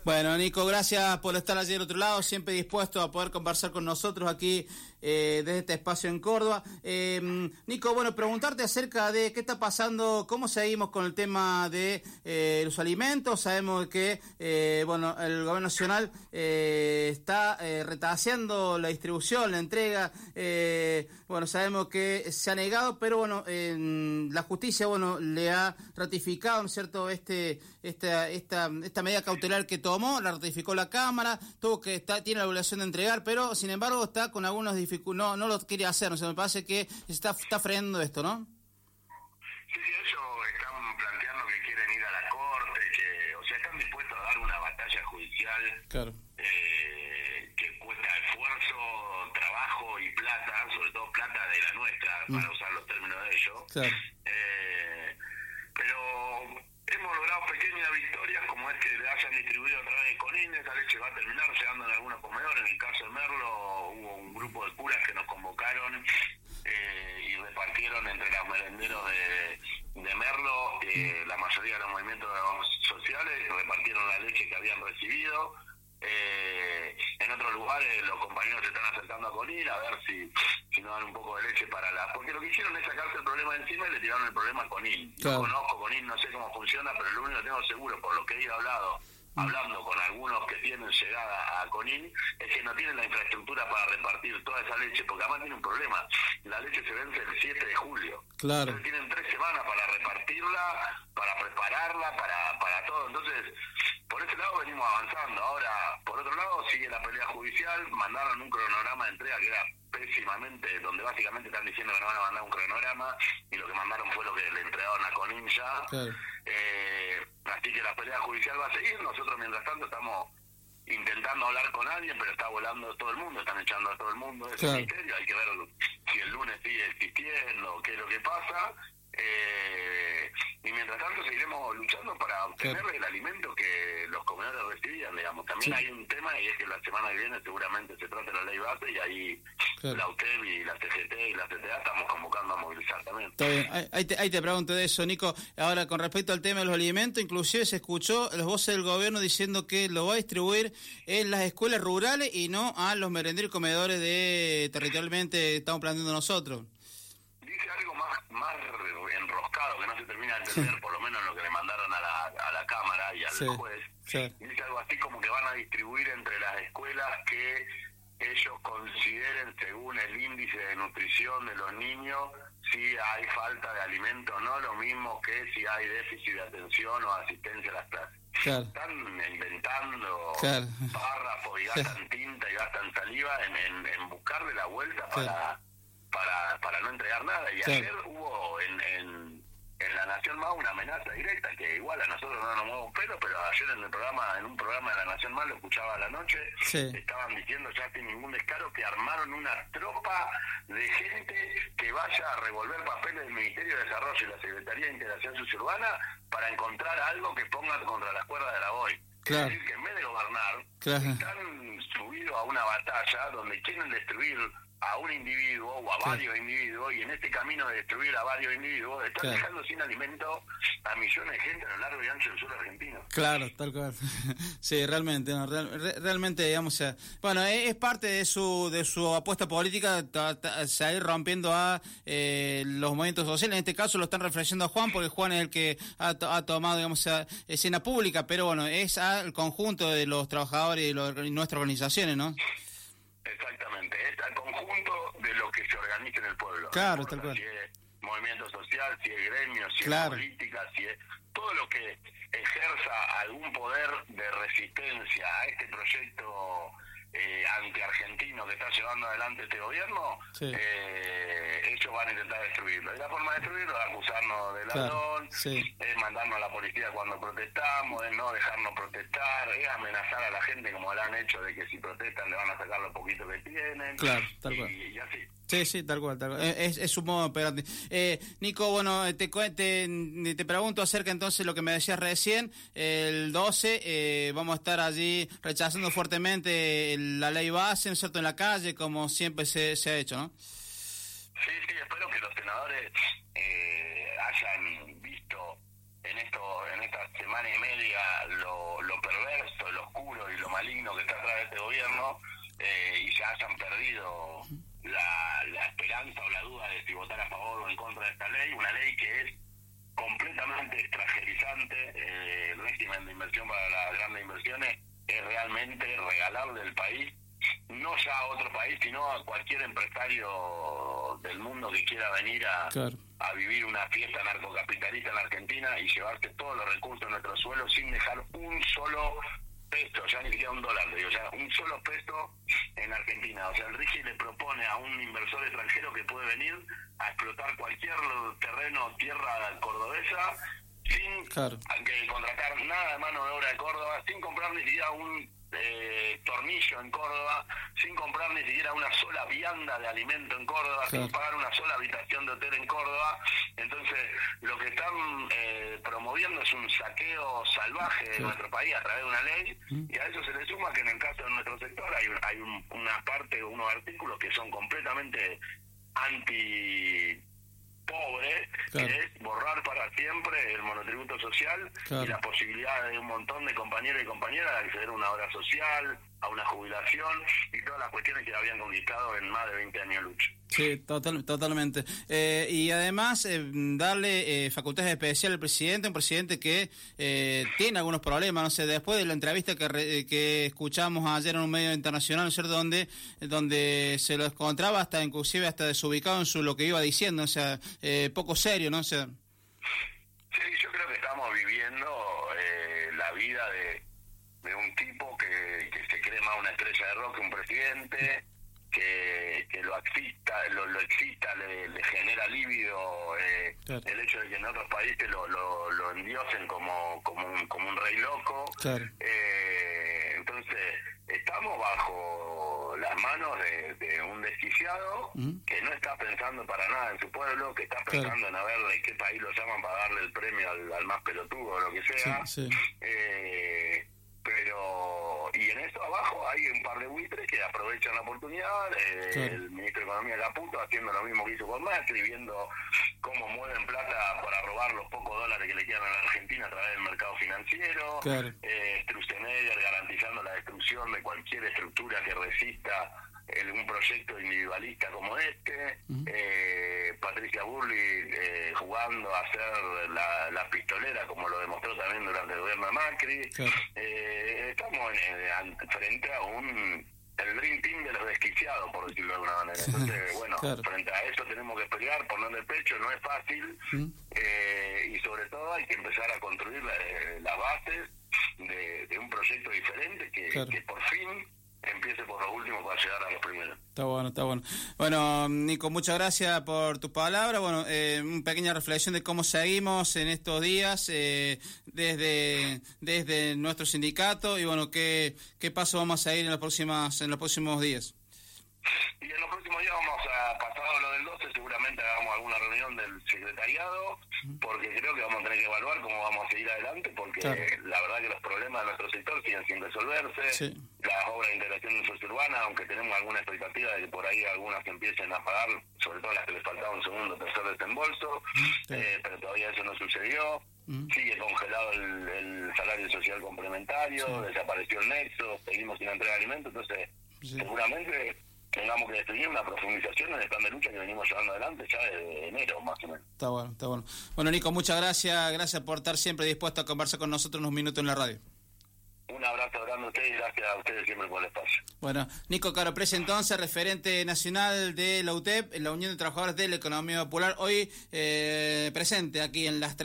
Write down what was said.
Bueno, Nico, gracias por estar allí del otro lado, siempre dispuesto a poder conversar con nosotros aquí desde este espacio en Córdoba. Nico, bueno, preguntarte acerca de qué está pasando, cómo seguimos con el tema de los alimentos. Sabemos que bueno, el gobierno nacional está retraseando la distribución, la entrega. Bueno, sabemos que se ha negado, pero bueno, la justicia, bueno, le ha ratificado, ¿no es cierto?, esta medida cautelar que tomó, la ratificó la Cámara, tiene la obligación de entregar, pero sin embargo está con algunas dificultades, no lo quiere hacer, no sé, me parece que está frenando esto, ¿no? Sí, ellos están planteando que quieren ir a la corte, o sea, están dispuestos a dar una batalla judicial. Claro. Que cuesta esfuerzo, trabajo y plata, sobre todo plata de la nuestra, para usar los términos de ellos. Claro. Pero hemos logrado pequeñas victorias, como es que le hayan distribuido a través de Conin. Esa leche va a terminar llegando en algunos comedores. En el caso de Merlo hubo un grupo de curas que nos convocaron y repartieron entre los merenderos de Merlo, la mayoría de los movimientos sociales repartieron la leche que habían recibido. En otros lugares los compañeros se están acercando a Conin a ver si nos dan un poco de leche porque lo que hicieron es sacarse el problema de encima y le tiraron el problema a Conin. Claro. No conozco Conin, no sé cómo funciona, pero lo único que tengo seguro, por lo que he ido hablando con algunos que tienen llegada a Conin, es que no tienen la infraestructura para repartir toda esa leche, porque además tiene un problema. La leche se vence el 7 de julio. Claro. Entonces tienen 3 semanas para repartirla, para prepararla, para todo. Entonces, por ese lado venimos avanzando. Ahora, por otro lado, sigue la pelea judicial. Mandaron un cronograma de entrega que era pésimamente, donde básicamente están diciendo que no van a mandar un cronograma, y lo que mandaron fue lo que le entregaron a Conin ya. Claro. Así que la pelea judicial va a seguir. Nosotros, mientras tanto, estamos intentando hablar con alguien, pero está volando todo el mundo, están echando a todo el mundo de ese ministerio. Hay que ver si el lunes sigue existiendo, qué es lo que pasa. Y mientras tanto seguiremos luchando para obtener el alimento que los comedores recibían, digamos. También hay un tema, y es que la semana que viene seguramente se trate la ley base, y ahí la UTEB y la TGT y la CTA estamos convocando a movilizar también. Está bien, ahí te pregunto de eso, Nico. Ahora, con respecto al tema de los alimentos, inclusive se escuchó los voces del gobierno diciendo que lo va a distribuir en las escuelas rurales y no a los merenderos y comedores territorialmente estamos planteando nosotros. Dice algo más enroscado que no se termina de entender, por lo menos lo que le mandaron a la Cámara y al juez. Sí. Dice algo así como que van a distribuir entre las escuelas que ellos consideren, según el índice de nutrición de los niños, si hay falta de alimento, no lo mismo que si hay déficit de atención o asistencia a las clases. Claro. Están inventando párrafos y gastan tinta y gastan saliva en buscarle la vuelta para no entregar nada. Y ayer hubo en La Nación Más una amenaza directa, que igual a nosotros no nos mueve un pelo, pero ayer en un programa de La Nación Más, lo escuchaba a la noche, estaban diciendo ya sin ningún descaro que armaron una tropa de gente que vaya a revolver papeles del Ministerio de Desarrollo y la Secretaría de Integración Sociurbana para encontrar algo que pongan contra las cuerdas de la BOI. Claro. Es decir, que en vez de gobernar, están subidos a una batalla donde quieren destruir a un individuo o a varios individuos, y en este camino de destruir a varios individuos están dejando sin alimento a millones de gente a lo largo y ancho del sur argentino. Claro, tal cual. Sí, realmente, no, realmente, digamos, bueno, es parte de su apuesta política, seguir rompiendo a los movimientos sociales. En este caso lo están reflejando a Juan, porque Juan es el que ha tomado, digamos, escena pública, pero bueno, es al conjunto de los trabajadores y nuestras organizaciones, ¿no? Exactamente, es al conjunto de lo que se organiza en el pueblo. Claro, tal cual. Si es movimiento social, si es gremio, si es política, si es todo lo que ejerza algún poder de resistencia a este proyecto anti-argentino que está llevando adelante este gobierno, ellos van a intentar destruirlo. Y la forma de destruirlo es acusarnos de ladrón, es mandarnos a la policía cuando protestamos, es no dejarnos protestar, es amenazar a la gente como le han hecho, de que si protestan le van a sacar lo poquito que tienen. Claro, tal cual. Y así. Sí, tal cual. Es un modo operante. Nico, bueno, te pregunto acerca entonces de lo que me decías recién. El 12 vamos a estar allí rechazando fuertemente la ley base, ¿no es cierto?, en la calle, como siempre se ha hecho, ¿no? Sí, espero que los senadores hayan visto en esta semana y media lo perverso, lo oscuro y lo maligno que está atrás de este gobierno, y ya hayan perdido la esperanza o la duda de si votar a favor o en contra de esta ley, una ley que es completamente extranjerizante. El régimen de inversión para las grandes inversiones es realmente regalarle el país, no ya a otro país, sino a cualquier empresario del mundo que quiera venir a vivir una fiesta narcocapitalista en Argentina y llevarse todos los recursos de nuestro suelo sin dejar un solo peso, ya ni siquiera $1, digo, ya un solo peso en Argentina. O sea, el RIGI le propone a un inversor extranjero que puede venir a explotar cualquier terreno o tierra cordobesa sin que contratar nada de mano de obra de Córdoba, sin comprar ni siquiera un tornillo en Córdoba, sin comprar ni siquiera una sola vianda de alimento en Córdoba, sin pagar una sola habitación de hotel en Córdoba. Entonces, lo que están promoviendo es un saqueo salvaje de nuestro país a través de una ley, y a eso se le suma que en el caso de nuestro sector hay una parte, unos artículos que son completamente pobre, que es borrar para siempre el monotributo social y la posibilidad de un montón de compañeros y compañeras de acceder a una obra social, a una jubilación y todas las cuestiones que habían conquistado en más de 20 años de lucha. Sí, totalmente. Y además darle facultades especiales al presidente, un presidente que tiene algunos problemas, no sé, después de la entrevista que escuchamos ayer en un medio internacional, ¿no es cierto?, donde se lo encontraba inclusive hasta desubicado en lo que iba diciendo, o sea, poco serio, ¿no? O sea, sí, yo creo que estamos viviendo la vida de un tipo que se cree más una estrella de rock que un presidente, que lo excita, le genera líbido el hecho de que en otros países lo endiosen como un rey loco. Entonces, estamos bajo las manos de un desquiciado que no está pensando para nada en su pueblo, que está pensando en a ver de qué país lo llaman para darle el premio al más pelotudo o lo que sea. Y en eso abajo hay un par de buitres que aprovechan la oportunidad, el ministro de Economía Caputo haciendo lo mismo que hizo con Macri, viendo cómo mueven plata para robar los pocos dólares que le quedan a la Argentina a través del mercado financiero, Sturzenegger garantizando la destrucción de cualquier estructura que resista un proyecto individualista como este, Patricia Burley jugando a ser la pistolera como lo demostró también durante el gobierno de Macri. Estamos frente a el Dream Team de los desquiciados, por decirlo de alguna manera. Entonces, bueno, frente a eso tenemos que pelear, ponerle el pecho, no es fácil, y sobre todo hay que empezar a construir las bases de un proyecto diferente que por fin empiece por lo último para llegar a los primeros. Está bueno. Bueno, Nico, muchas gracias por tus palabras. Bueno, una pequeña reflexión de cómo seguimos en estos días desde nuestro sindicato y bueno, qué paso vamos a ir en los próximos días. Y en los próximos días vamos a, pasado lo del 12, seguramente hagamos alguna reunión del secretariado, porque creo que vamos a tener que evaluar cómo vamos a seguir adelante, porque la verdad que los problemas de nuestro sector siguen sin resolverse. Las obras de integración sociourbana, aunque tenemos alguna expectativa de que por ahí algunas empiecen a pagar, sobre todo las que les faltaba un segundo o tercer desembolso, pero todavía eso no sucedió. Sigue congelado el salario social complementario, desapareció el nexo, seguimos sin entrega de alimentos, entonces seguramente tengamos que definir una profundización en el plan de lucha que venimos llevando adelante ya desde enero, más o menos. Está bueno. Bueno, Nico, muchas gracias por estar siempre dispuesto a conversar con nosotros unos minutos en la radio. Un abrazo grande a ustedes y gracias a ustedes siempre por el espacio. Bueno, Nico Caropresi, entonces, referente nacional de la UTEP, la Unión de Trabajadores de la Economía Popular, hoy presente aquí en las